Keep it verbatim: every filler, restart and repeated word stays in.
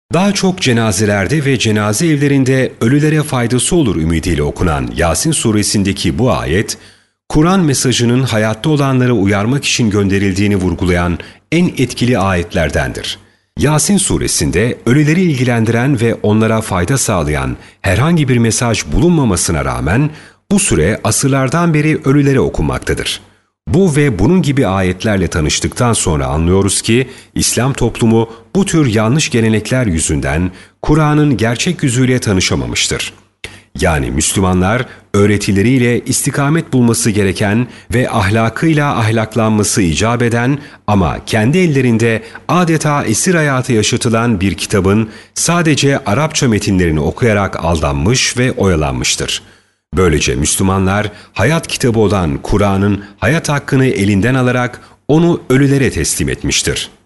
Daha çok cenazelerde ve cenaze evlerinde ölülere faydası olur ümidiyle okunan Yasin suresindeki bu ayet, Kur'an mesajının hayatta olanları uyarmak için gönderildiğini vurgulayan en etkili ayetlerdendir. Yasin suresinde ölüleri ilgilendiren ve onlara fayda sağlayan herhangi bir mesaj bulunmamasına rağmen bu sure asırlardan beri ölülere okunmaktadır. Bu ve bunun gibi ayetlerle tanıştıktan sonra anlıyoruz ki İslam toplumu bu tür yanlış gelenekler yüzünden Kur'an'ın gerçek yüzüyle tanışamamıştır. Yani Müslümanlar öğretileriyle istikamet bulması gereken ve ahlakıyla ahlaklanması icap eden ama kendi ellerinde adeta esir hayatı yaşatılan bir kitabın sadece Arapça metinlerini okuyarak aldanmış ve oyalanmıştır. Böylece Müslümanlar hayat kitabı olan Kur'an'ın hayat hakkını elinden alarak onu ölülere teslim etmiştir.